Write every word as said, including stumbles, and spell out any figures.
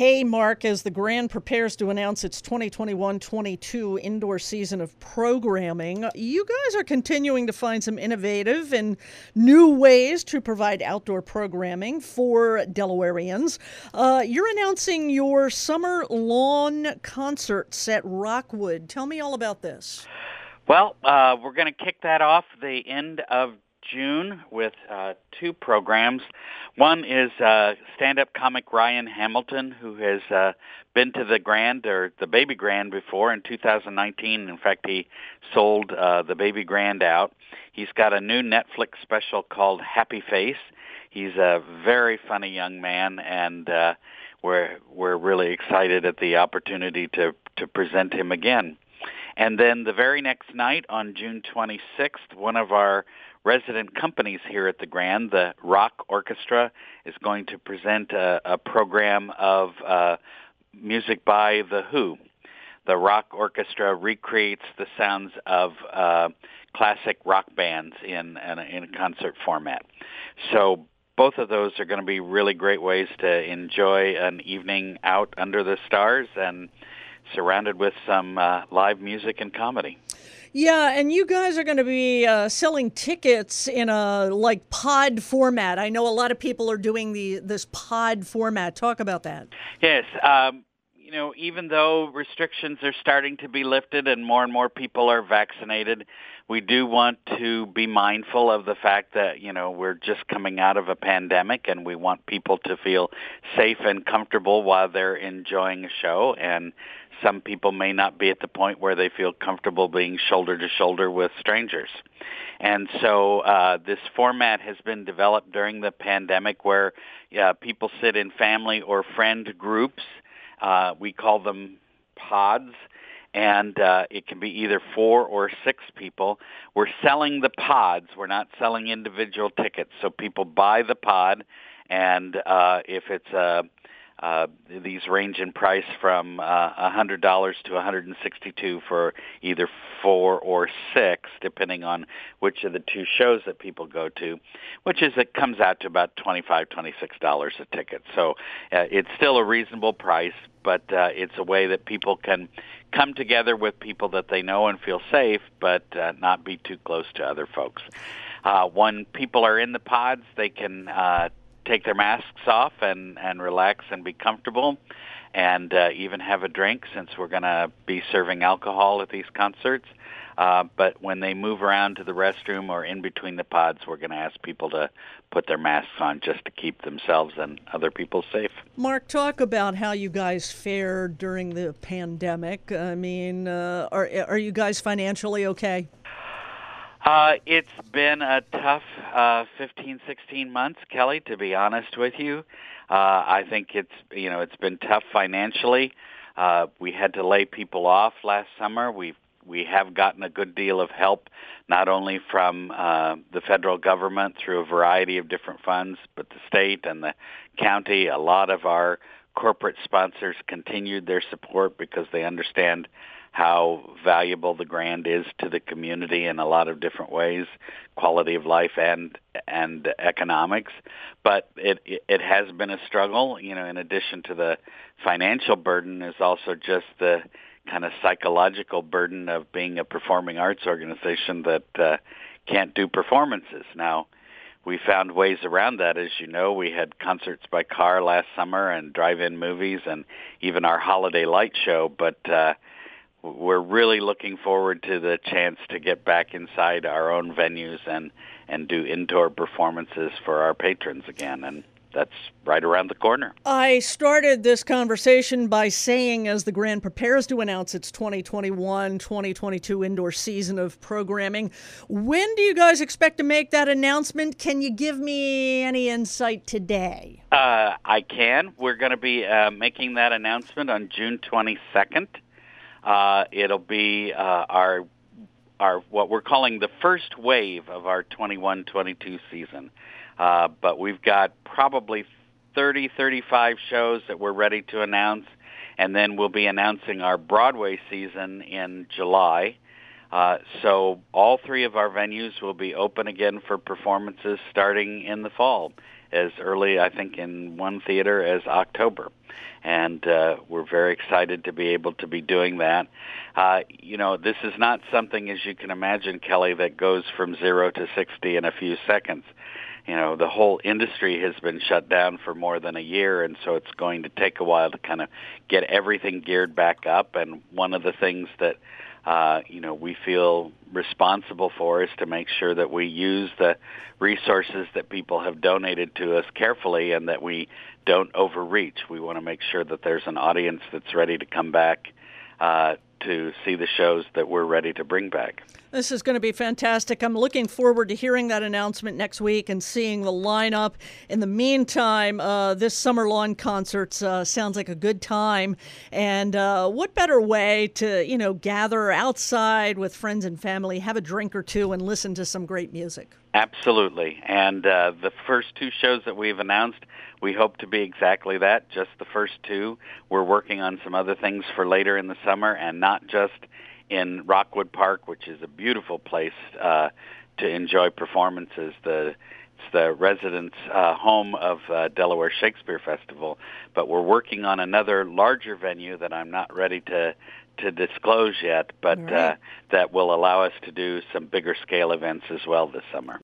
Hey, Mark, as the Grand prepares to announce its twenty twenty-one twenty-two indoor season of programming, you guys are continuing to find some innovative and new ways to provide outdoor programming for Delawareans. Uh, you're announcing your summer lawn concerts at Rockwood. Tell me all about this. Well, uh, we're going to kick that off the end of June with uh, two programs. One is uh, stand-up comic Ryan Hamilton, who has uh, been to the Grand or the Baby Grand before in two thousand nineteen. In fact, he sold uh, the Baby Grand out. He's got a new Netflix special called Happy Face. He's a very funny young man, and uh, we're we're really excited at the opportunity to to present him again. And then the very next night, on June twenty-sixth, one of our resident companies here at the Grand, the Rock Orchestra, is going to present a, a program of uh, music by The Who. The Rock Orchestra recreates the sounds of uh, classic rock bands in, in, a, in a concert format. So both of those are going to be really great ways to enjoy an evening out under the stars and surrounded with some uh, live music and comedy. Yeah, and you guys are going to be uh, selling tickets in a like pod format. I know a lot of people are doing the this pod format. Talk about that. Yes, um, you know, even though restrictions are starting to be lifted and more and more people are vaccinated, we do want to be mindful of the fact that, you know, we're just coming out of a pandemic and we want people to feel safe and comfortable while they're enjoying a show. And some people may not be at the point where they feel comfortable being shoulder to shoulder with strangers. And so uh, this format has been developed during the pandemic where uh, people sit in family or friend groups. Uh, we call them pods. And uh, it can be either four or six people. We're selling the pods. We're not selling individual tickets. So people buy the pod, and uh, if it's a Uh, these range in price from uh, one hundred dollars to one hundred sixty-two dollars for either four or six, depending on which of the two shows that people go to, which is it comes out to about twenty-five dollars, twenty-six dollars a ticket. So uh, it's still a reasonable price, but uh, it's a way that people can come together with people that they know and feel safe, but uh, not be too close to other folks. Uh, when people are in the pods, they can uh, take their masks off and, and relax and be comfortable and uh, even have a drink, since we're going to be serving alcohol at these concerts. Uh, but when they move around to the restroom or in between the pods, we're going to ask people to put their masks on just to keep themselves and other people safe. Mark, talk about how you guys fared during the pandemic. I mean, uh, are, are you guys financially okay? Uh, it's been a tough uh, fifteen, sixteen months, Kelly, to be honest with you. Uh, I think it's, you know, it's been tough financially. Uh, we had to lay people off last summer. We've We have gotten a good deal of help, not only from uh, the federal government through a variety of different funds, but the state and the county. A lot of our corporate sponsors continued their support because they understand how valuable the Grand is to the community in a lot of different ways, quality of life and and economics. But it it has been a struggle. You know, in addition to the financial burden, is also just the kind of psychological burden of being a performing arts organization that uh, can't do performances. Now, we found ways around that. As you know, we had concerts by car last summer and drive-in movies and even our holiday light show, but uh, we're really looking forward to the chance to get back inside our own venues and, and do indoor performances for our patrons again. And that's right around the corner. I started this conversation by saying, as the Grand prepares to announce its twenty twenty-one twenty twenty-two indoor season of programming, when do you guys expect to make that announcement? Can you give me any insight today? Uh, I can. We're going to be uh, making that announcement on June twenty-second. Uh, it'll be uh, our our what we're calling the first wave of our twenty-one twenty-two season. Uh, but we've got probably thirty, thirty-five shows that we're ready to announce, and then we'll be announcing our Broadway season in July. Uh, so all three of our venues will be open again for performances starting in the fall, as early, I think, in one theater as October. and uh, we're very excited to be able to be doing that. Uh, you know, this is not something, as you can imagine, Kelly, that goes from zero to sixty in a few seconds. You know, the whole industry has been shut down for more than a year, and so it's going to take a while to kind of get everything geared back up. And one of the things that, uh, you know, we feel responsible for is to make sure that we use the resources that people have donated to us carefully and that we don't overreach. We want to make sure that there's an audience that's ready to come back uh, to see the shows that we're ready to bring back. This is going to be fantastic. I'm looking forward to hearing that announcement next week and seeing the lineup. In the meantime, uh, this Summer Lawn Concerts uh, sounds like a good time. And uh, what better way to, you know, gather outside with friends and family, have a drink or two, and listen to some great music? Absolutely. And uh, the first two shows that we've announced, we hope to be exactly that, just the first two. We're working on some other things for later in the summer, and not just in Rockwood Park, which is a beautiful place uh, to enjoy performances. The, it's the residents' uh, home of uh, Delaware Shakespeare Festival. But we're working on another larger venue that I'm not ready to to disclose yet, but right. uh, that will allow us to do some bigger scale events as well this summer.